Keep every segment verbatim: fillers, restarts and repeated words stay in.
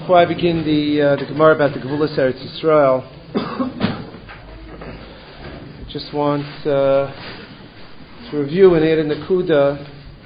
Before I begin the uh, the Gemara about the Gevulas Eretz Yisrael, I just want uh, to review and add a Nakuda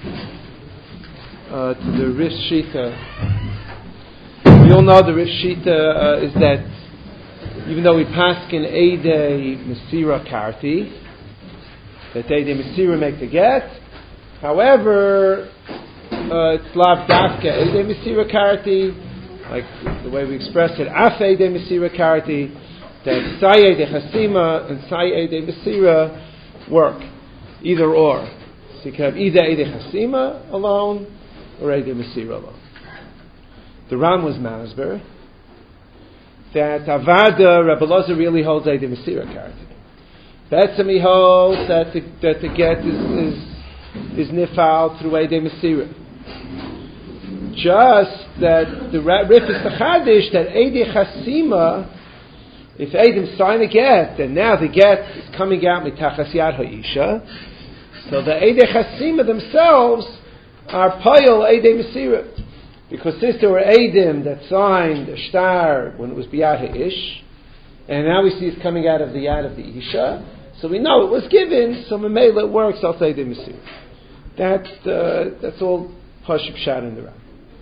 uh, to the Rif Shita. We all know the Rif Shita uh, is that even though we paskin Eidei Mesira Karti, that Eidei Mesira make the get, however, uh, it's Lav Dafka Eidei Mesira Karti, like the way we express it, Af Eidei Mesira Karti, that Saye de Chasima and Saye de Mesira work, either or. So you can have either Eidei Chasima alone or Eidei Mesira alone. The Ram was Masber that Avada Rebbe Loza really holds Eidei Mesira Karti. Betzim he holds that the, that the get is is, is nifal through Eidei Mesira. Just that the Rif is the Chadish that Eidei Chasima, if Eidim sign a get, then now the get is coming out mitachas yad ha'isha. So the Eidei Chasima themselves are payol Eidei Mesira. Because since there were Eidim that signed a shtar when it was biyad ha'ish, and now we see it's coming out of the yad of the isha, so we know it was given, so Mamela it works, I'll say Eidei Mesira. That's, uh, that's all Pashib Shad in the Ram.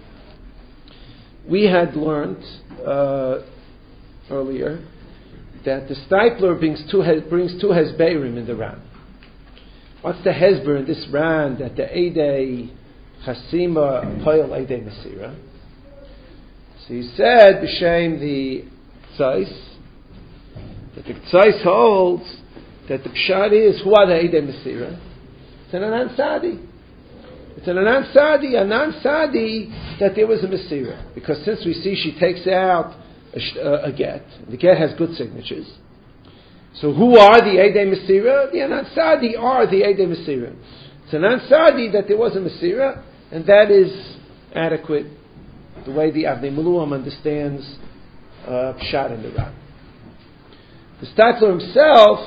We had learned uh, earlier that the Stipler brings two brings two hezberim in the Ran. What's the hezber in this Ran that the Eidei Chasima Poyel Eidei Mesira? So he said b'shem the Tzais that the Tzais holds that the pshat is who are the Eidei Mesira? It's an Anan Sadi. It's an Anan Sadi, Anan Sadi, that there was a Mesira. Because since we see she takes out a, uh, a get, the get has good signatures. So who are the Eidei Mesira? The Anan Sadi are the Eidei Mesira. It's an Anan Sadi that there was a Mesira, and that is adequate, the way the Avnei Meluam understands uh, Pshat in the Ran. The Statler himself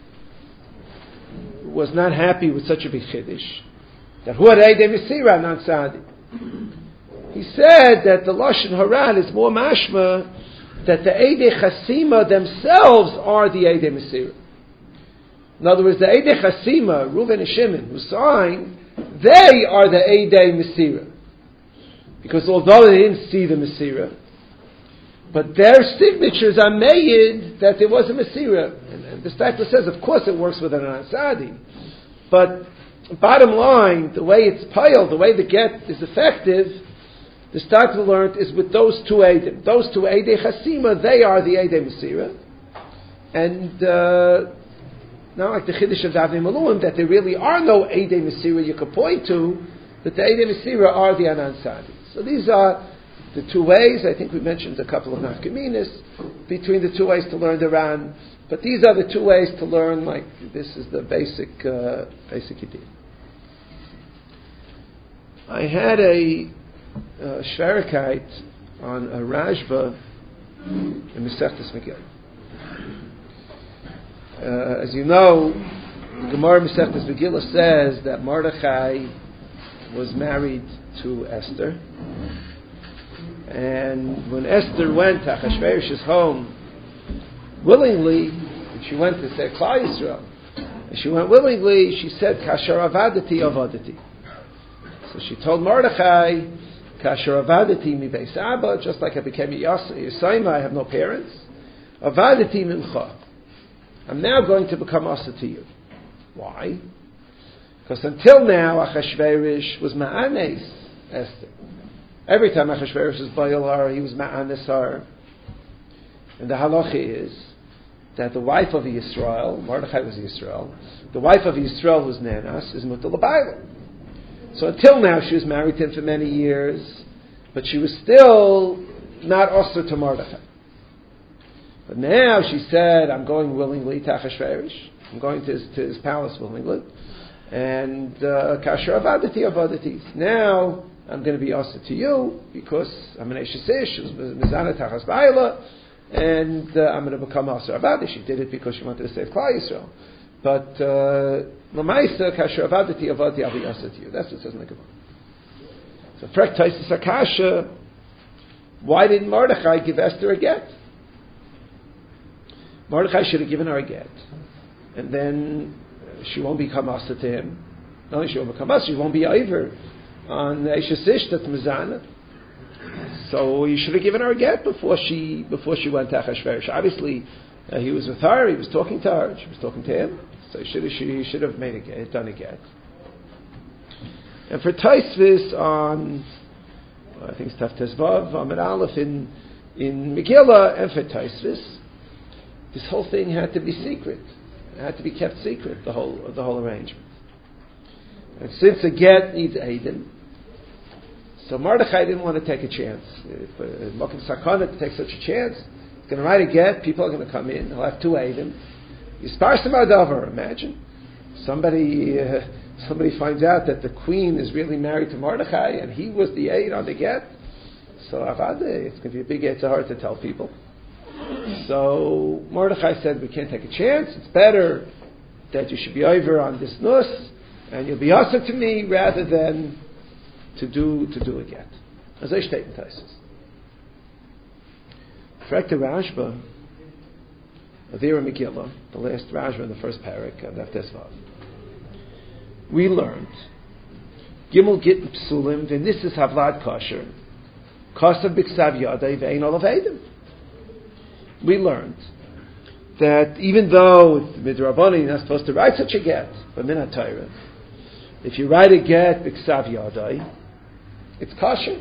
was not happy with such a big Chiddush. That who are Eidei Mesira, Anan Sadi? He said that the Lashon Haran is more mashma that the Eidei Chasima themselves are the Eidei Mesira. In other words, the Eidei Chasima, Reuven and Shimon, who signed, they are the Eidei Mesira. Because although they didn't see the Mesira, but their signatures are made that there was a Mesira. And, and the Stipler says, of course it works with an Anan Sadi. But bottom line, the way it's piled, the way the get is effective, the Stipler learned is with those two Eidim. Those two Eidei Chasima, they are the Eidei Mesira. And uh, not like the Chiddush of Avnei Meluam, that there really are no Eidei Mesira you could point to, but the Eidei Mesira are the Anan Sadi. So these are the two ways. I think we mentioned a couple of nafkaminas between the two ways to learn the Ran. But these are the two ways to learn, like, this is the basic uh, basic idea. I had a uh, Shverikite on a Rashba in Masechtas Megillah. Uh, as you know, the Gemara Masechtas Megillah says that Mordechai was married to Esther. And when Esther went to Achashverosh's home willingly, and she went to say Klal Yisrael, and she went willingly, she said, Kasher avadati avadati. So she told Mordechai, Kasher avadati mi beis Abba, just like I became a Yisayma, I have no parents. Avadati mimcha. I'm now going to become Asa to you. Why? Because until now, Achashverosh was ma'anes Esther. Every time Achashverosh was bayil her, he was ma'anes her. And the halacha is that the wife of Yisrael, Mordechai was Yisrael, the wife of Yisrael who's Nanas is Mutal L'Bayla. So until now she was married to him for many years, but she was still not Osir to Mordechai. But now she said, I'm going willingly to Achashverosh, I'm going to his, to his palace willingly, and Kasher Avadati Avadati. Now I'm going to be Osir to you because I'm an Eshes Ish, Mizana Tachas Bayla, and uh, I'm going to become Asher Avadi. She did it because she wanted to save Klal Yisrael. But Lamaisa Kasher Avadati Avadi I'll be Asher to you. That's what it says in the Gemara. So Frek Taisis Akasha why didn't Mordechai give Esther a get? Mordechai should have given her a get, and then she won't become asa to him. Not only she won't become asa, she won't be over on Eishes Ish that's Mizana. So you should have given her a get before she before she went to Achashverosh. Obviously, uh, he was with her. He was talking to her. She was talking to him. So he should have, she should have made a get, done a get. And for Taisvis on, well, I think it's Tav Tezvav, Amid Aleph in in Megillah, and for Taisvis, this whole thing had to be secret. It had to be kept secret. The whole the whole arrangement. And since a get needs Eidim, so Mordechai didn't want to take a chance. If uh, Mokim Sakana to take such a chance, he's going to write a get, people are going to come in, he'll have two Eidim. Yisparsim Adavar, imagine. Somebody uh, somebody finds out that the queen is really married to Mordechai and he was the aid on the get. So Avada, it's going to be a big Yetzirah to tell people. So Mordechai said, we can't take a chance, it's better that you should be over on this nus and you'll be asa to me rather than to do to do a get. As I state in Taisus. Frek to Rashba, Avira Megillah, the last Rashba in the first parak of Tesvav. We learned Gimel Git Psulim V'Nisas Havlad Kosher Kosav B'Ksav Yadai V'Ein Olav Eidim. We learned that even though Midrabani you're not supposed to write such a get, but Minat Torah, if you write a get B'Ksav Yadai, it's kosher.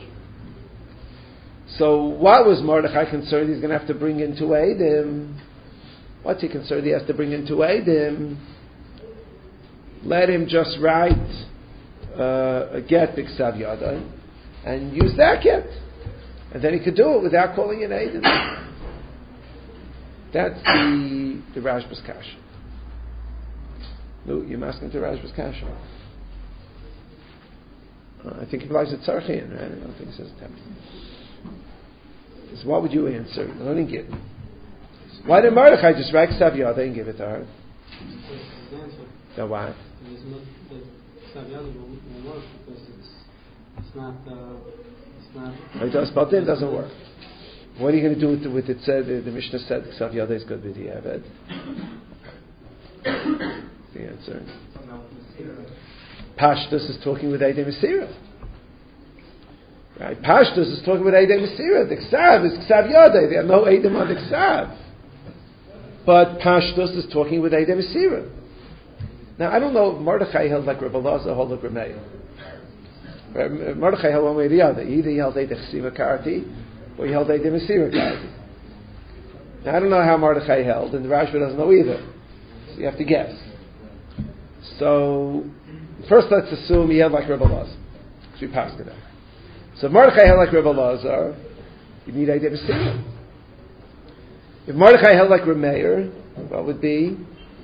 So what was Mordechai concerned he's going to have to bring in two Eidim? What's he concerned he has to bring in two Eidim? Let him just write uh, a get B'Ksav Yadai and use that get. And then he could do it without calling in Eidim. That's the, the Rashba's Kasha. No, you're asking to Rashba's Kasha. Uh, I think it applies to Tzarchian, right? I don't think it says temple. So what would you answer? I didn't get it. Why did Mordechai just write Ksav Yadai and give it to her? So why? The Ksav Yadai will work because it's, it's not... Uh, it's not it does, but then it doesn't work. What are you going to do with, the, with it? Said the, the Mishnah said Ksav Yadai is good with the Eved. The answer. Pashtus is talking with Eidei Mesira. Right? Pashtus is talking with Eidei Mesira. The Ksav is Ksav Yadai. There are no Eidim on the Ksav. But Pashtus is talking with Eidei Mesira. Now, I don't know if Mordechai held like Rebbe Elazar or held like Remeir. Right? Mordechai held one way or the other. Either he held Eidei Chesiva Karati, or he held Eidei Mesira Karati. Now, I don't know how Mordechai held, and the Rashba doesn't know either. So you have to guess. So, first let's assume he held like Rebbe Elazar. So we passed it out. So if Mordechai held like Rebbe Elazar, you need Eidei Mesira. If Mordechai held like Remeir, what would be?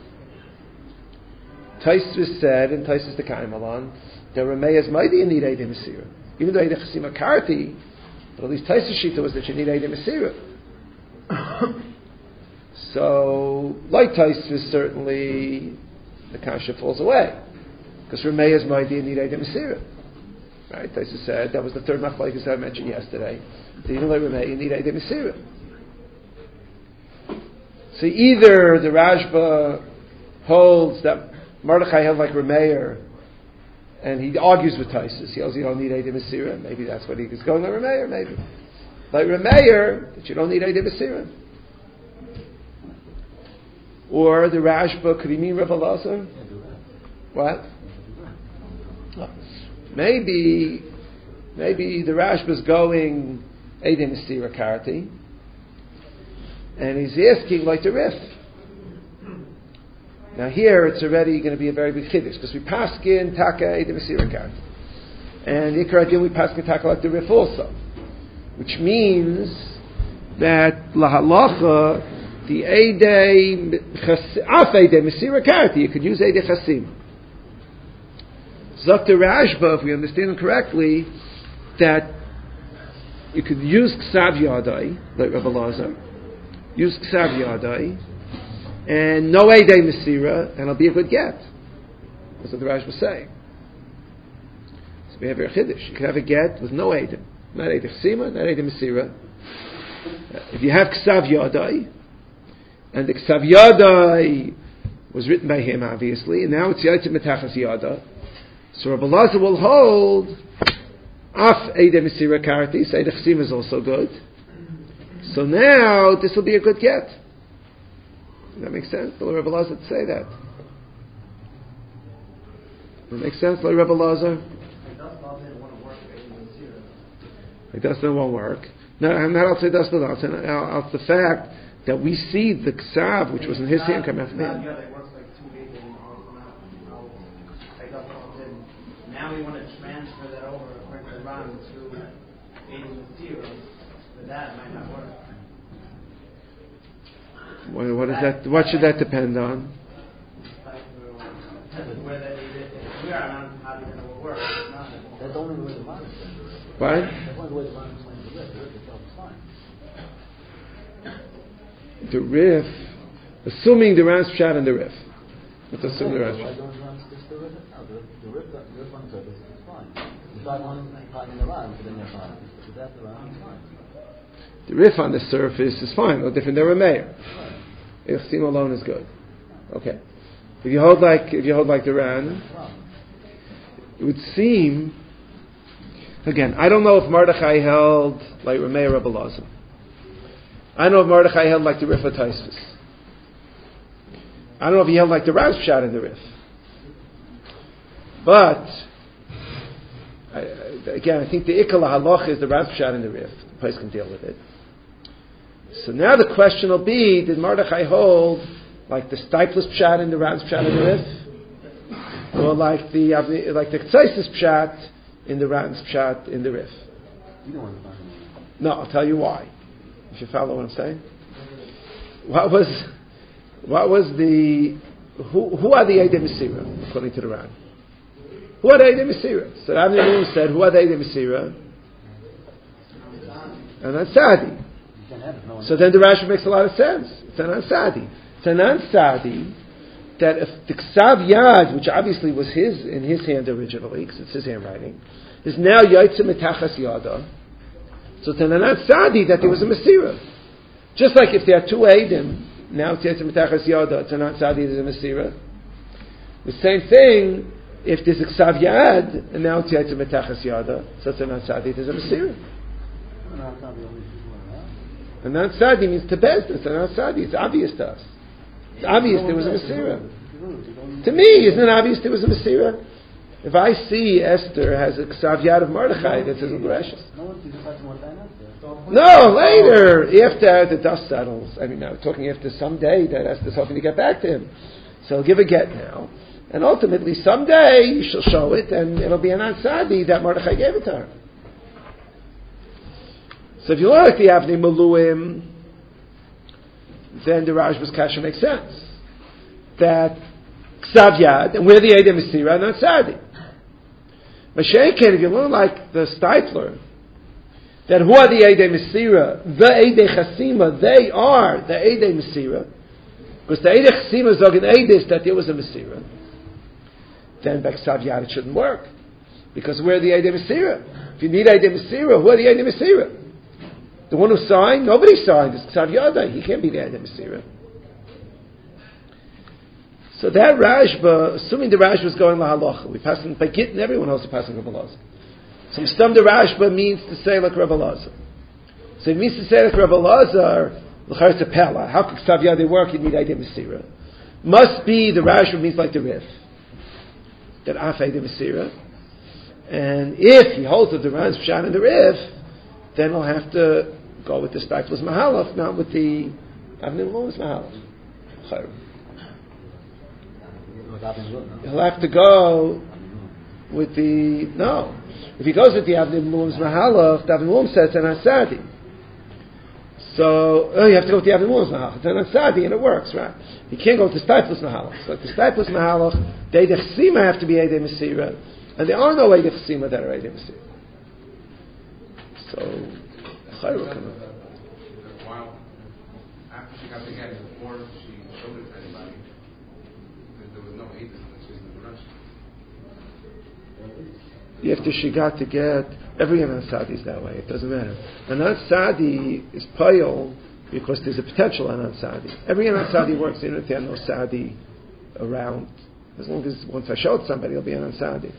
Taisvis said, and Taisvis the Kaimalan, that Remeir is mighty and need Eidei Mesira. Even though Eidei Chesima Karti, but at least Taisvis Shita was that you need Eidei Mesira. So, like Taisvis, certainly the Kasha falls away. Because Remeir is mighty and need Eidei Mesira. Right? Taisvis said, that was the third machlokes I mentioned yesterday. That even like Remeir, you need Eidei Mesira. So either the Rashba holds that Mordechai held like Remeir, and he argues with Taisus. He holds you don't need Eidei Mesira. Maybe that's what he is going on Remeir. Maybe like Remeir that you don't need Eidei Mesira. Or the Rashba, could he mean Rebbe Elazar? What? Maybe, maybe the Rashba's going Eidei Mesira Karti. And he's asking like the Rif. Now here it's already going to be a very big chiddush because we paskin taka Eidei Mesira Karti, and Ikar Adin we paskin taka like the Rif also, which means that lahalacha the Eidei af Eidei Mesira Karti you could use Eidei Chasim. Zakta Rashba, if we understand him correctly, that you could use Ksav Yadai like Rebbe Elazar. Use Ksav Yadai, and no Eidei Mesira, and it'll be a good get. That's what the Rash was saying. So we have a chiddush. You can have a get with no Eidim. Not Eidei Chesima, not Eidei Mesira. If you have Ksav Yadai, and the Ksav Yadai was written by him, obviously, and now it's Yaitz Metachas Yada, so Rabbi Lazar will hold Af Eidei Mesira Karti, so Eidei Chasima is also good. So now, this will be a good get. Does that make sense? Will Rabbi Lazar say that? Does that make sense, Rabbi Lazar? It doesn't won't work. No, I'm not. I'll say that's the I'll say I'll, the fact that we see the ksav, which was in his hand, come out from him. Now we want to transfer that over according to Ram to Eidim Mesira, but that might not work. What, what is that? What should that depend on? Whether if we are not how it will work. That's only the way the Ram is. What? That's only the way the Ram is playing the Rif. The Rif itself is fine. The Rif, assuming the Ram's Pshat and the Rif. Let's assume the Ram's Pshat. Pshat. The Rif, the Rif on the surface is fine. You start finding the Ram, so then you're fine. But that's the Ram, it's fine. The Rif on the surface is fine, no different than Rameir. Ichsim alone is good. Okay. If you hold like if you hold like the Ran, it would seem. Again, I don't know if Mordechai held like Rameir Rebbe Lazar. I don't know if Mordechai held like the Rif of Taisvis. I don't know if he held like the Rav's Pshat in the Rif. But I, again, I think the Ikala Halach is the Rav's Pshat in the Rif. The place can deal with it. So now the question will be: did Mordechai hold like the Stiplis Pshat in the Rav's Pshat in the Rif, or like the like the Ktaisis Pshat in the Rav's Pshat in the Rif? You don't want to find it. No, I'll tell you why. If you follow what I'm saying, what was what was the who who are the Eidei Mesira according to the Ran? Who are the Eidei Mesira? So Rav Nehemiah said, who are the Eidei Mesira? And that's Sadi. So then the Rashi makes a lot of sense. It's Anan Sadi. It's Anan Sadi that if the Ksav Yad, which obviously was his in his hand originally, because it's his handwriting, is now Yaitze Metachas Yada. So it's Anan Sadi that there was a Mesira. Just like if there are two Eidim, now it's Yaitze Metachas Yada, it's Anan Sadi, there's a Mesira. The same thing if there's a Ksav Yad, and now it's Yaitze Metachas Yada, so it's Anan Sadi, there's a Mesira. Anan Sadi means to best. It's Anan Sadi. It's obvious to us. It's obvious there was a Mesira. To me, isn't it obvious there was a Mesira? If I see Esther has a Ksav Yad of Mordechai, that says gracious. No, later, after the dust settles. I mean, now we're talking after some day that Esther's hoping to get back to him. So he'll give a get now. And ultimately, someday, she'll show it, and it'll be Anan Sadi that Mordechai gave it to her. So if you look at the Avnei Maluim, then the Rashba's Kasha makes sense. That Ksav Yad, and we're the Eidei Mesira, not Sadi. Mashenken, if you look like the Steipler, that who are the Eidei Mesira? The Eidei Chasima, they are the Eidei Mesira. Because the Eidei Chasima is an Eidis that there was a Mesira. Then by Ksav Yad it shouldn't work. Because we're the Eidei Mesira. If you need Eidei Mesira, who are the Eidei Mesira? The one who signed? Nobody signed. It's Ksav Yadai. He can't be the Eidei Mesira. So that Rashba, assuming the Rashba was going lahalacha, we pass by Gittin, everyone else is passing Rabbi Lazar. So Mistam the Rashba means to say like Rabbi Lazar. So it means to say like Rabbi Lazar, l'char pella. How could Ksav Yadai work? You need Eidei Mesira. Must be the Rashba means like the Rif. That Af Eidei Mesira. And if he holds of the Ran's Pshat and the Rif, then he'll have to go with the Steipler's Mahalach, not with the Avnei Maluim's Mahalach. He'll have to go with the no. If he goes with the Avnei Maluim's Mahalach, the Avnei Maluim says it's Anan Sadi. So oh, you have to go with the Avnei Maluim's Mahalach. It's Anan Sadi, and it works, right? You can't go with the Steipler's Mahalach. So the Steipler's Mahalach, the Eidei Chasima have to be Eidei Mesira, and there are no Eidei Chasima that are Eidei Mesira. So, while after she got the get, before she showed it to anybody, there was no Eidim, it's just the Rush. After she got the get, Every Anan Sadi is that way. It doesn't matter. Anan Sadi is payol because there's a potential Anan Sadi. Every Anan Sadi works even if there are no Sadi around. As long as once I showed somebody, it'll be Anan Sadi.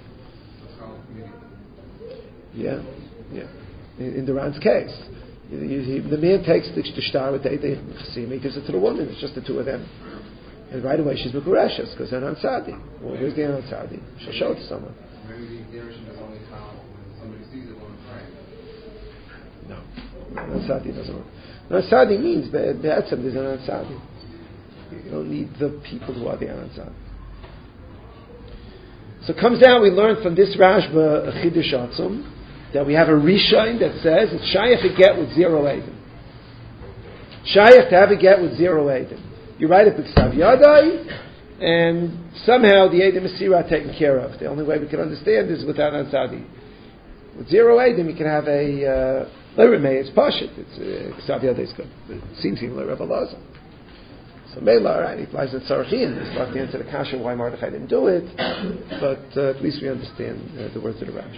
Yeah, yeah. In, in the Ran's case, you, you, the man takes the, the star with the Eidei Chasima, he gives it to the woman. It's just the two of them, and right away she's Bukurashas because they're Anan Sadi. Well, where's the Anan Sadi? She'll show it to someone. Maybe the Gershon does only count when somebody sees it when it's right. No, Anan Sadi doesn't work. Anan Sadi means Be'etzem there's Anan Sadi. You don't need the people who are the Anan Sadi. So it comes down, we learn from this Rashba a Chidush Atzum that we have a Rishain that says it's Shayach a get with zero Eidim. Shayach to have a get with zero Eidim. You write it with Ksav Yadai, and somehow the Eidim Masira are taken care of. The only way we can understand is without Ansadi. With zero Eidim, you can have a Leremei, it's Pashit, it's Ksav Yadai is good. It seems even Lereb Elazar. So Mela, right, he applies it Sarachin. It's not the answer to the Kasha why Mordechai didn't do it, but uh, at least we understand uh, the words of the Rashi.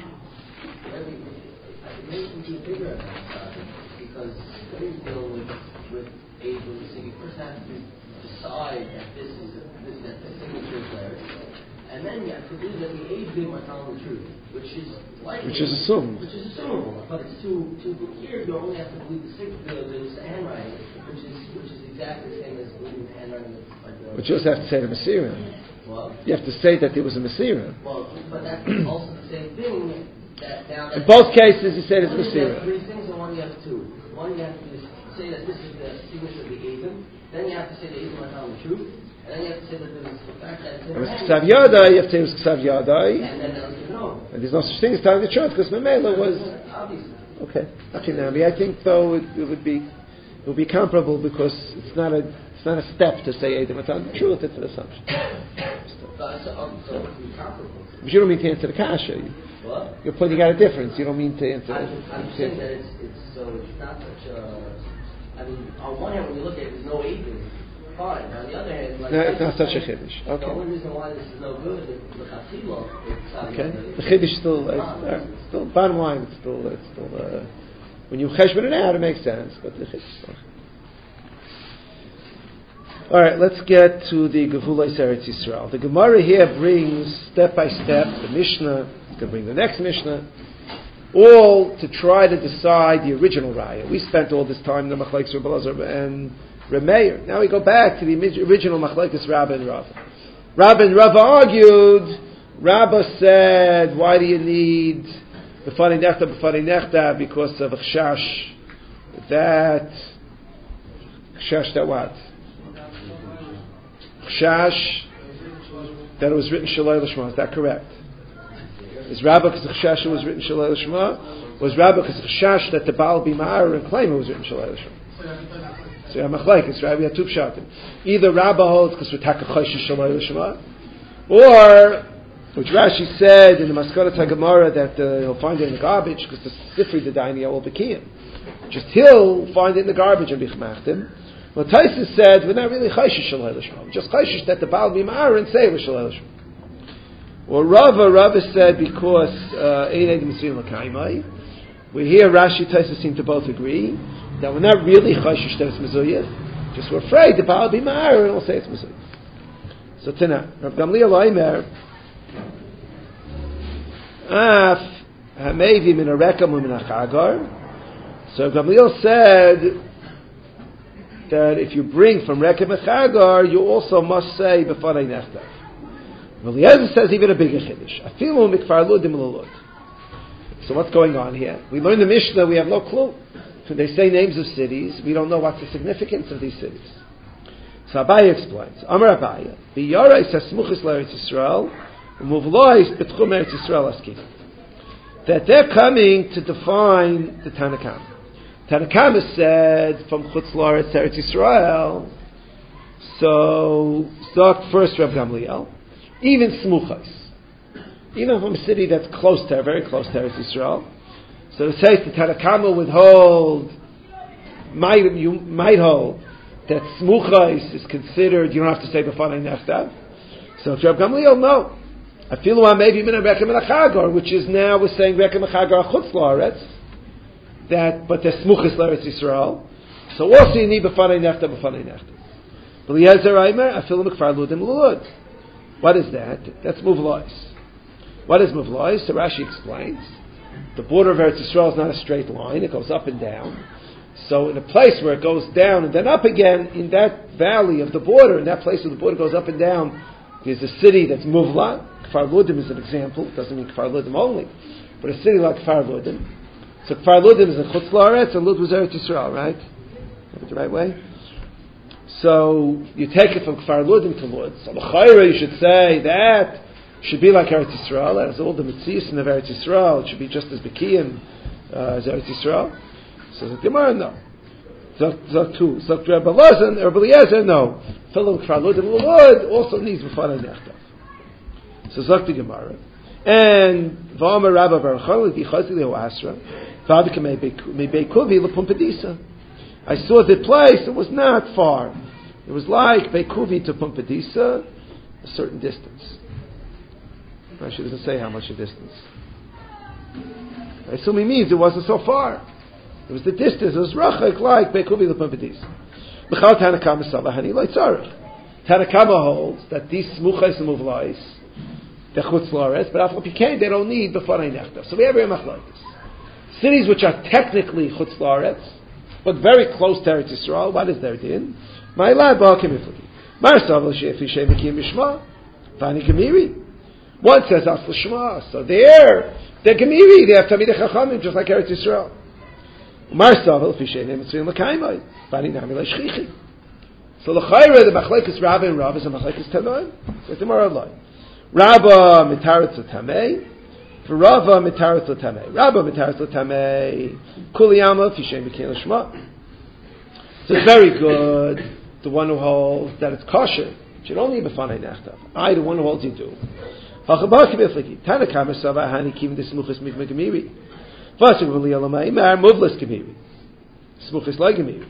It makes me bigger because when you deal with, with age releasing, you first have to decide that this is a, this, that the signature is there, and then you have to believe that the age being might tell the truth, which is likely, which is assumed, which is assumable, but it's too too here. You only have to believe the signature, the, the handwriting, which is which is exactly the same as believing the handwriting. Like the, but you also have to say the Masira. Well, you have to say that there was a Masira. Well, but that's also the same thing. That now that in both cases, you say it's Masira. You have three things, and one you have two. One you have to say that this is the signature of the Edom. Then you have to say the Edom are telling the truth. And then you have to say that there was the fact that it's in it was Ksav Yadai, you have to say it was Ksav Yadai. And then they'll say no. And there's no such thing as telling the truth, because Memela was... Obviously. Okay. Achinami. I think, though, it, it would be it would be comparable, because it's not a it's not a step to say Edom are telling the truth, it's an assumption. So, so, um, so it would be comparable. But you don't mean to answer the Kasha. You, what? You're pointing out a difference. You don't mean to answer... I'm, I'm saying that it's, it's, so it's not such a... I mean, on one hand, when you look at it, there's no Edom. Fine. On the other hand, like no, it's not such a chiddush. Okay. The only reason why this is no good is the chatzilo. Okay. The chiddush still, uh, uh, still bottom line. It's still, it's still. Uh, when you cheshbon it out, it makes sense. But the chiddush. Still. All right. Let's get to the Gevulei Eretz Yisrael. The Gemara here brings step by step the Mishnah. It's going to bring the next Mishnah. All to try to decide the original raya. We spent all this time in the Machlekes Rebbe Elazar and Remeir. Now we go back to the original Machlekes Rabba and Rava. Rabba and Rava argued. Rabba said, "Why do you need b'fanei nechta b'fanei nechta? Because of chashash that chashash that what? Chashash that it was written shalei l'shma. Is that correct? Is Rabba because chashash was written shalei l'shma? Was Rabba because chashash that the Baal Bimar and claim it was written shalei l'shma? So we have machlekes, right? We have two pshatim. Either Rabba holds because we're taka choshesh shalei l'shma, or which Rashi said in the Maskara Gemara that uh, he'll find it in the garbage because the Sifri the Daini will be kiyim. Just he'll find it in the garbage and be chmachtim. Well, Taisus said we're not really choshesh shalei l'shma. We're just choshesh that the Baal Bimar and say it was shalei l'shma. Or Rava, Rava said because ein edim mitzvim l'kaimai. We hear Rashi, Taisus seem to both agree that we're not really choshesh that it's mezuyah, just we're afraid the Baal Bimar and we'll say it's mezuyah. So Tana, Rav Gamliel Oimer, Af hamevi min harekam u'min hachagar. So Rav Gamliel said that if you bring from rekam and chagar, you also must say b'fanei nechta. Eliezer says even a bigger chiddush. Afilu mikfar ludim l'lud. So what's going on here? We learn the Mishnah, we have no clue. They say names of cities, we don't know what's the significance of these cities. So Abaye explains. Amar Abaye, B'yarais hasmuchis l'Eretz Yisrael, u'muvlois betchum Eretz Yisrael askin. That they're coming to define the Tanakh. Tanakh said from Chutz La'aretz Eretz Yisrael. So start first Rav Gamliel. Even smuchis, even from a city that's close to, very close to Eretz Yisrael. So it says the Tanakh would hold, might you might hold that smuchis is considered. You don't have to say b'fanei nechta. So if Rav Gamliel no, Afilu maybe min rekem l'chagar, which is now we're saying rekem l'chagar chutz la'aretz. That, but they're smuchis l'Eretz Yisrael. So also you need b'fanei nechta b'fanei nechta. B'liezer Aimer afilu mikfar ludim l'lud. What is that? That's muvlois. What is muvlois? So Rashi explains. The border of Eretz Yisrael is not a straight line; it goes up and down. So in a place where it goes down and then up again, in that valley of the border, in that place where the border goes up and down, there's a city that's muvla. Kfar Ludim is an example. It doesn't mean Kfar Ludim only, but a city like Kfar Ludim. So Kfar Ludim is in Chutz La'aretz, and Lud was Eretz Yisrael, right? Is that the right way? So you take it from Kfar Ludim to Lud. So l'chayra you should say that should be like Eretz Yisrael. It has all the mitzvahs of Eretz Yisrael. It should be just as Bekiyim uh, as Eretz Yisrael. So the Gemara, no. Zok two. Zok Rebbe Lazan, or Beliezer, no. Fellow Kfar Ludim Lud also needs B'fanei Nechtav. So Zok the Gemara. And V'amar Rabba Baruch Di Chazi Lehu Asra V'avika Mebeikuvi L'Pumpadisa. I saw the place, it was not far. It was like Beikuvi to Pumpadisa, a certain distance. Rashi doesn't say how much a distance. I assume he means it wasn't so far. It was the distance, it was Rachak like Beikuvi L'Pumpadisa. B'chal Tanakama Savahani Lo Tzarech. Tanakama holds that these Smuchais and Muvlais, the Chutz La'aretz, but after Pikein, they don't need B'fanei Nechtav. So we have a machlokes. Cities which are technically Chutz La'aretz, but very close to Eretz Yisrael, what is their din? Ma'ilad ba'akim iflaki. Marsav l'shefi she'emikim b'shma. Vani gemiri. One says as l'shma. So there, they're gemiri. They have Tamidei Chachamim, just like Eretz Yisrael. Marsav l'fi she'enim mitzvim l'kaimai. Vani nami l'shchichi. So l'chayre, the machlekes Rabba and Rav is a machlekes Tanoim. So tomorrow line. Rabba mitaretz l'tamei. For Rava mitaretz l'tamei. Rabba mitaretz l'tamei. Kuliyama fishem b'kein l'shma. So it's very good. The one who holds that it's kosher. It should only be b'fanei nechtav. I, the one who holds you do. Hachabah kibifliki. Tanakama sava hani kivim d'smuchas mikme gemiri. Vasig v'li alamai mar muvlas gemiri. Smuchas like gemiri.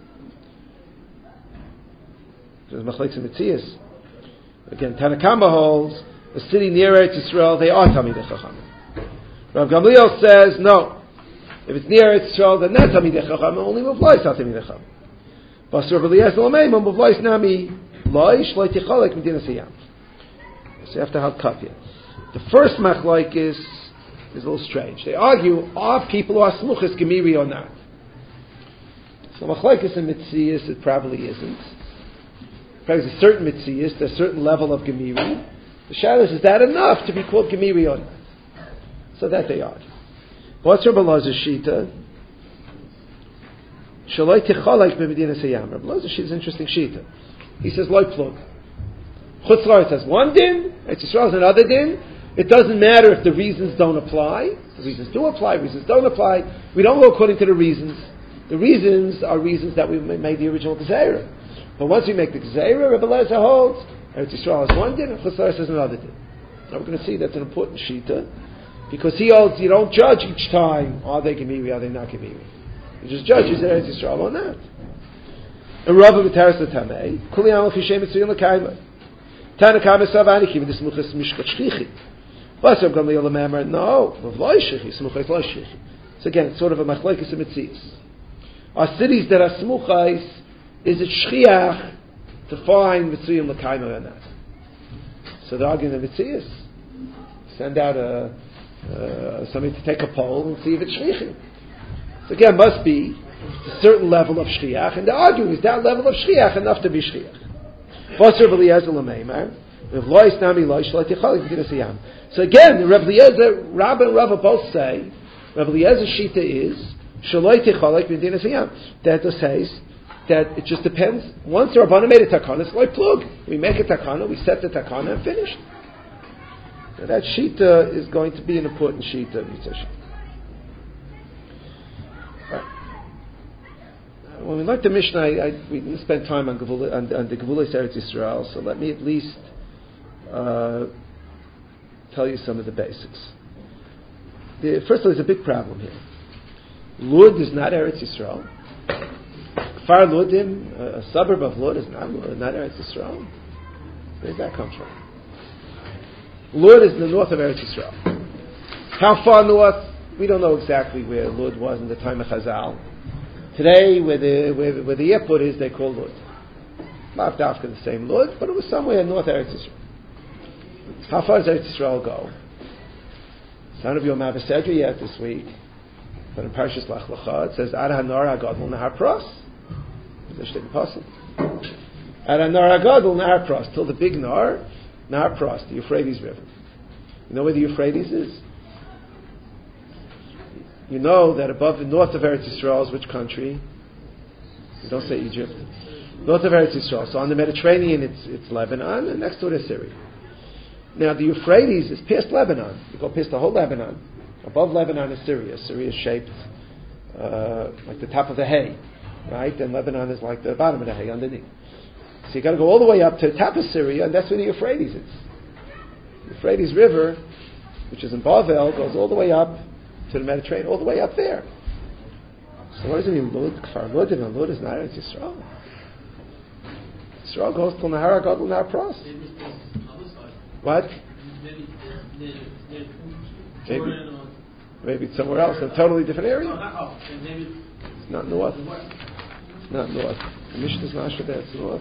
There's machlekes and mitzias. Again, Tanakama holds a city near Eretz Yisrael, they are Tamidei Chachamim. Rav Gamliel says, no. If it's near Eretz Yisrael, then not Tamidei Chachamim, only Muvlais are Tamidei Chachamim. Basur B'liyaz L'Omeim, Muvlais Nami, Loi, Shloi Ticholek, Medina Siyam. So you have to have kafir. The first machlaik is, is a little strange. They argue, are people who are Smuchas Gemiri or not? So machlaik is in Mitzias, it probably isn't. There's a certain Mitzias, there's a certain level of Gemiri. The shadow is that enough to be called Gemiri or not? So that they argue. What's Rabbi Lazar's shita? Shaloi ticholek b'medina seyam. Rabbi Lazar's shita is an interesting shita. He says loy plug. Chutz La'aretz has one din, Eretz Yisrael has another din. It doesn't matter if the reasons don't apply. The reasons do apply, reasons don't apply. We don't go according to the reasons. The reasons are reasons that we made the original Gezerah. But once we make the Gezerah, Rabbi Lazar holds Eretz Yisrael has one din, and Chutz La'aretz has another din. Now we're going to see that's an important shita, because he holds you don't judge each time, are they Gemiri, are they not Gemiri. You just judge, is it Eretz Yisrael or not. And Rabbi B'taras L'tamei, Kuli Amal Fishem Mitzvim L'kaimah. Tanakama Savani Kiv D'Smuchas Mishkat Shchichi. Vasam Gamliel L'Mamar, no, V'vloi Shchichi, Smuchas Lo Shchichi. So again, it's sort of a machlekes and mitzias. Our cities that are Smuchais, is it Shchiach to find Mitzvim L'kaimah or not? So they're arguing the mitzias. Send out a Uh, somebody to take a poll and see if it's shchichim. So again, must be a certain level of shchiach, and they're arguing, is that level of shchiach enough to be shchiach? So again, the Rabbi Eliezer, Rabbi and Rabbi both say, Rabbi Eliezer's shita is, that it says, that it just depends, once the Rabbanan made a takana, it's like plug. We make a takana, we set the takana and finished. Now that shita is going to be an important shita of Yitzhak. Right. When we learned the Mishnah, I, I, we didn't spend time on, Gevula, on, on the Gevulas Eretz Yisrael, so let me at least uh, tell you some of the basics. The, first of all, there's a big problem here. Lud is not Eretz Yisrael. Kfar Ludim, a, a suburb of Lud, is not, not Eretz Yisrael. Where does that come from? Lud is in the north of Eretz Yisrael. How far north? We don't know exactly where Lud was in the time of Chazal. Today, where the where, where the airport is, they call Lud. Not after the same Lud, but it was somewhere in north Eretz Yisrael. How far does Eretz Yisrael go? None of you have said yet this week, but in Parshas Lech Lecha it says Ad Hanor HaGadol Nahar Pros. It's a possible. Ad Hanor HaGadol Nahar Pros, till the big Nar, Nahar Pros, the Euphrates River. You know where the Euphrates is? You know that above the north of Eretz Yisrael is which country? You don't say Egypt. North of Eretz Yisrael. So on the Mediterranean it's it's Lebanon, and next to it is Syria. Now the Euphrates is past Lebanon. You go past the whole Lebanon. Above Lebanon is Syria. Syria is shaped uh, like the top of the hay, right? And Lebanon is like the bottom of the hay underneath. So you got to go all the way up to the top of Syria, and that's where the Euphrates is. The Euphrates River, which is in Bavel, goes all the way up to the Mediterranean, all the way up there. So what does it mean? Lud, Kfar Lud, and Lud is not Eretz Yisrael. Yisrael goes to Nahar HaGadol Nahar Pros. What? Maybe, maybe it's somewhere else, in a totally different area. It's not north. It's not north. The Mishnah is not sure that it's north.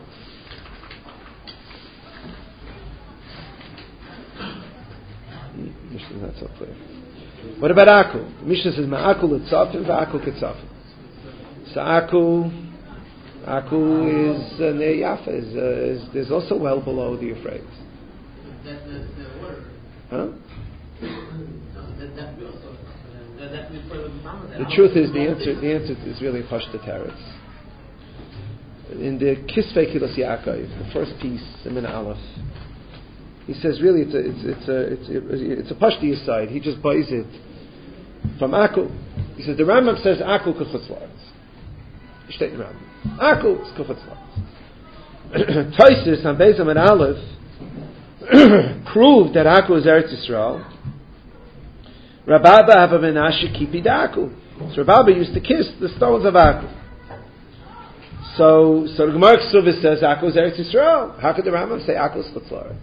The Mishnah is not so clear. What about Akul? The Mishnah says Ma'akul L'tzafim v'Akul K'tzafim. So Akul, Akul is uh, near Yafa. Is, uh, is, there's also well below the Euphrates. That, the, the water. Huh? No, that, that also, that, that the, the truth is, the answer the answer is really Pashta Teretz. In the Kisvei Kilos Yaakov, the first piece, Siman Aleph, he says really it's a it's it's a it's a, it's a Pashta Yisayid. He just buys it from Akul. He says the Rambam says Akul K'chutz La'aretz. You state the Rambam. Akul is K'chutz La'aretz. Tosfos on Beis Amud Aleph proved that Akul is Eretz Yisrael. Rababa Abba Menashe Kipi Akul. So Rababa used to kiss the stones of Akul. So, so the Gemara Ksuvah says Akul is Eretz Yisrael. How could the Rambam say Akul is Chutz La'aretz?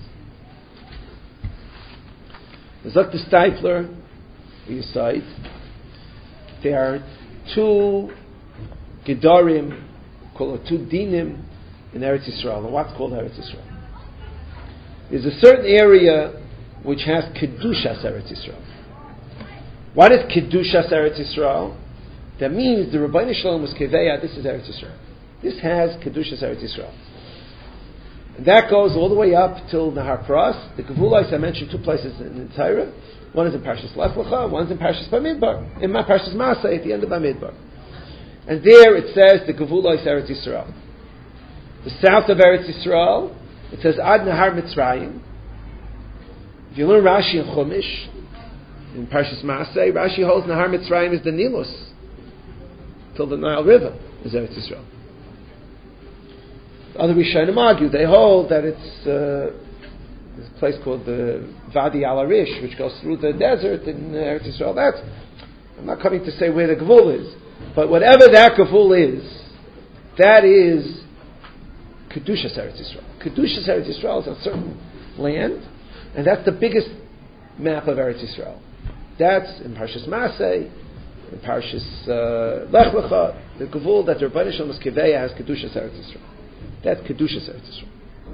The Zakta Steipler, you cite, there are two Gedarim, called two Dinim in Eretz Yisrael. And what's called Eretz Yisrael? There's a certain area which has Kedushas Eretz Yisrael. What is Kedushas Eretz Yisrael? That means the Rabbeinu Shalom was Keveya, this is Eretz Yisrael. This has Kedushas Eretz Yisrael. And that goes all the way up till Nahar Pros. The Gevulais, I mentioned two places in the Torah. One is in Parshas Lech Lecha, one is in Parshas Bamidbar. In Parshas Masay, at the end of Bamidbar. And there it says the Gevulais Eretz Yisrael. The south of Eretz Yisrael, it says Ad Nahar Mitzrayim. If you learn Rashi and Chumash, in Parshas Masay, Rashi holds Nahar Mitzrayim is the Nilus till the Nile River is Eretz Yisrael. Other Rishonim argue, they hold that it's uh, this place called the Vadi Al Arish, which goes through the desert in Eretz Yisrael. That's, I'm not coming to say where the Gevul is, but whatever that Gevul is, that is Kedushas Eretz Yisrael. Kedushas Eretz Yisrael is a certain land, and that's the biggest map of Eretz Yisrael. That's in Parshas Masay, in Parshas uh, Lech Lecha, the Gevul that the Rebbeinu Shalom Keveya has Kedushas Eretz Yisrael. That's Kedushas Eretz Yisrael.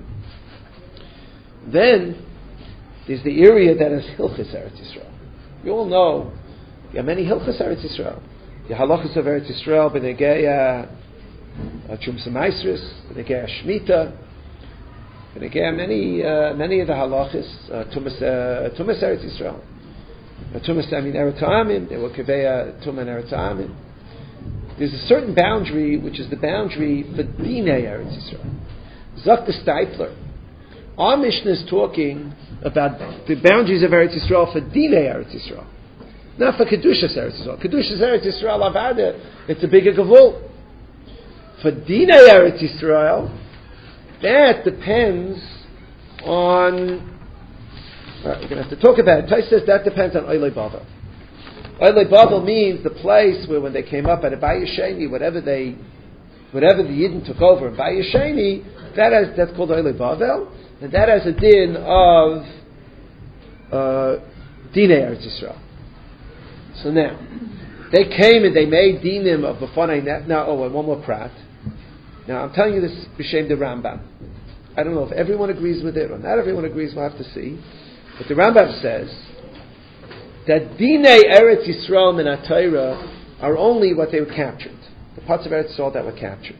Then there's the area that is Hilchas Eretz Yisrael. You all know there are many Hilchas Eretz Yisrael. The Halachas of Eretz Yisrael, B'negeya Trumas Maasros, B'negeya Shmita, B'negeya many uh, many of the Halachas, uh, Tumas uh, Tumas Eretz Yisrael, uh, Tumas I mean Eretz Ha'amim. They were Keveya Tumah and Eretz Ha'amim. There's a certain boundary which is the boundary for Dinei Eretz Yisrael. Zakta Steipler. Our Mishnah is talking about the boundaries of Eretz Yisrael for Dinei Eretz Yisrael. Not for Kedushas Eretz Yisrael. Kedushas Eretz Yisrael Avada, it's a bigger Gevul. For Dinei Eretz Yisrael, that depends on, well, we're going to have to talk about it. Tais says that depends on Oilei Bavel. Oilei Bavel means the place where when they came up at a Bayesheni, whatever they, whatever the Yidden took over in Bayesheni, that has, that's called Oilei Bavel, and that has a din of uh, Dinei Eretz Yisrael. So now, they came and they made dinim of B'fanei Nechtam. Now, oh, and one more prat. Now, I'm telling you this b'shem the Rambam. I don't know if everyone agrees with it or not everyone agrees, we'll have to see. But the Rambam says that Dinei Eretz Yisrael min HaTorah are only what they were captured. The parts of Eretz Yisrael that were captured.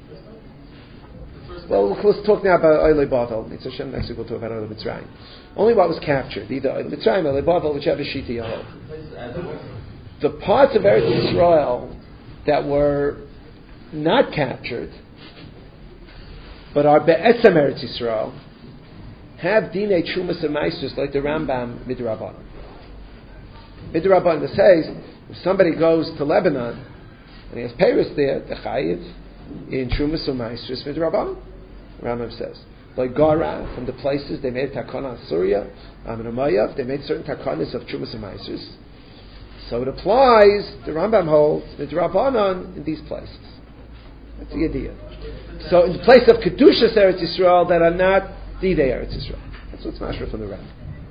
Well, let's talk now about Oilei Bavel. It's Hashem, next week we'll talk about Oilei Mitzrayim. Only what was captured, either Oilei Mitzrayim, Oilei Bavel, whichever shita you hold. The parts of Eretz Yisrael that were not captured, but are Be'etzem Eretz Yisrael, have Dinei Trumas and Meisters like the Rambam Midrabanan. Midrabanan says, if somebody goes to Lebanon and he has Paris there, the Chayiv, in Trumas and Meisters Midrabanan, Rambam says. Like Gara, from the places they made Takana in Syria, um, in Umayyav, they made certain Takanas of Trumas and Meisters. So it applies, the Rambam holds, Midrabanan in these places. That's the idea. So in the place of Kedushas Eretz Yisrael that are not Didei Eretz Yisrael. That's what's mashra from the Rambam.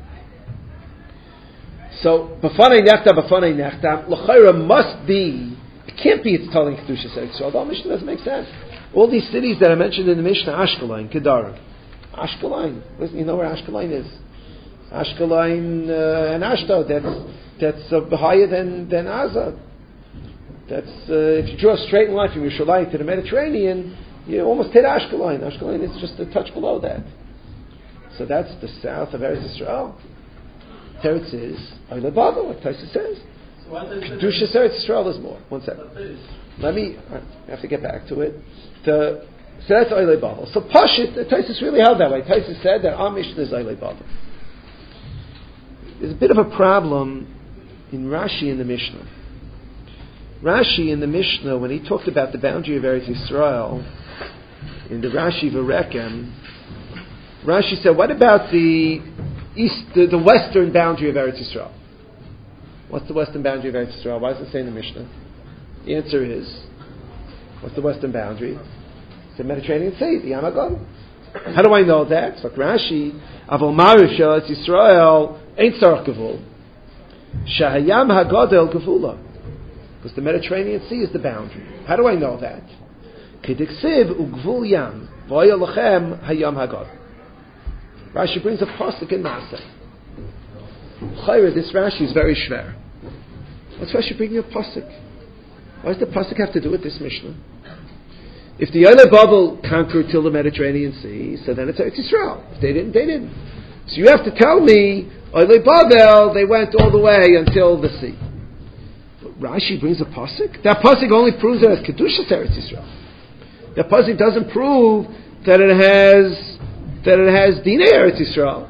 So B'fanei Nechtam, B'fanei Nechtam, L'chayra must be, it can't be it's telling Kedushas Eretz Yisrael. The whole Mishnah doesn't make sense. All these cities that are mentioned in the Mishnah, Ashkelon, Kedarag. Ashkelon, listen, you know where Ashkelon is? Ashkelon uh, and Ashdod, that's, that's uh, higher than, than Azad. That's, uh, if you draw a straight line from Yerushalayim to the Mediterranean, you almost hit Ashkelon. Ashkelon is just a touch below that. So that's the south of Eretz Yisrael. Teretz is Oilei Bavel, like Taisa says. Kedushas Eretz Yisrael is more. One second. Let me, I have to get back to it. The, so that's Oilei Bavel. So Pashit, Taisa really held that way. Taisa said that our Mishnah is Oilei Bavel. There's a bit of a problem in Rashi in the Mishnah. Rashi in the Mishnah, when he talked about the boundary of Eretz Yisrael, in the Rashi Varekem, Rashi said, what about the east, the, the western boundary of Eretz Yisrael? What's the western boundary of Eretz Yisrael? Why does it say in the Mishnah? The answer is, what's the western boundary? It's the Mediterranean Sea, the Yam HaGadol. How do I know that? It's like Rashi, Avol Mariv Shel Eretz Yisrael Ein Tzarech Gevul. Shahayam HaGadol Gevula. Because the Mediterranean Sea is the boundary. How do I know that? Kediksiv ugvul yam v'oya lachem hayam hagad. Rashi brings a pasuk in Maaseh. Chayre, this Rashi is very shver. What's Rashi bringing a pasuk? Why does the pasuk have to do with this Mishnah? If the Oilei Bavel conquered till the Mediterranean Sea, so then it's Eretz Yisrael. If they didn't, they didn't. So you have to tell me Oilei Bavel, they went all the way until the sea. Rashi brings a pasuk. That pasuk only proves that it's Kedushas Eretz Yisrael. That pasuk doesn't prove that it has that it has Dinei Eretz Yisrael.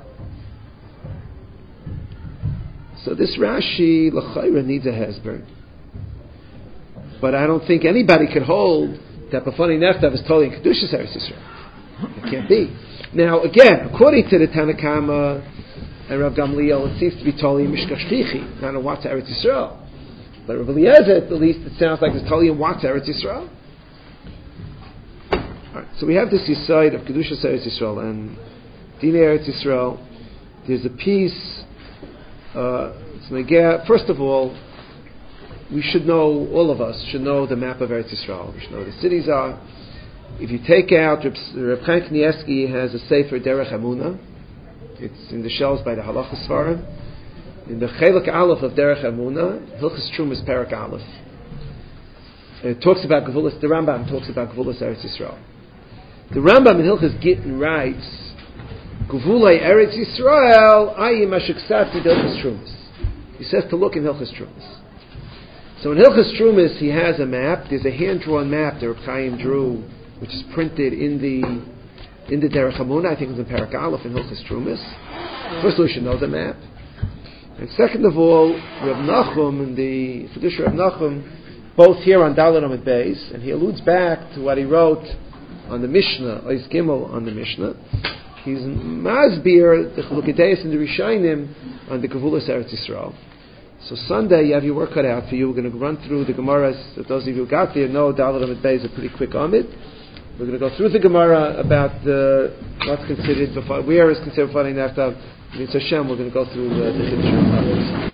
So this Rashi l'chayra needs a hesber. But I don't think anybody could hold that B'fanei Nechtam is totally in Kedushas Eretz Yisrael. It can't be. Now again, according to the Tanakama and Rav Gamliel, it seems to be totally Mishkach Shchichi. I don't know what's Eretz Yisrael. But Rav Eliezer, at least, it sounds like it's totally in what's Eretz Yisrael. Right, so we have this Yisayid of Kedushas Eretz Yisrael and Dinei Eretz Yisrael. There's a piece. Uh, it's Negea. First of all, we should know, all of us should know the map of Eretz Yisrael. We should know where the cities are. If you take out, Reb Chaim Kanievsky has a Sefer Derech Emunah. It's in the shelves by the Halacha Svarim. In the Chelek Aleph of Derech Emunah, Hilchas Trumas Perak Aleph. And it talks about Gevulas, the Rambam talks about Gevulas Eretz Yisrael. The Rambam in Hilchas Gittin writes, Gevulei Eretz Yisrael, Ayim Ashiksati Hilchas Trumas. He says to look in Hilchas Trumas. So in Hilchas Trumas, he has a map. There's a hand-drawn map that Reb Chaim drew, which is printed in the in the Derech Emunah. I think it's in Perak Aleph in Hilchas Trumas. First of all, we should know the map. And second of all, Rav Nachum and the Fidush Rav Nachum, both here on Dalet Amud Beis, and he alludes back to what he wrote on the Mishnah, Ois Gimel on the Mishnah. He's Masbir, the Chalukei and the Rishayim on the Gevulas Eretz Yisrael. So Sunday, you have your work cut out for you. We're going to run through the Gemaras. If those of you who got there know Dalet Amud Beis is a pretty quick Amid. We're going to go through the Gemara about the, what's considered, where is considered B'fanei Nechtam, Mitzvah Hashem, we're going to go through the, the Hiddush HaTanis.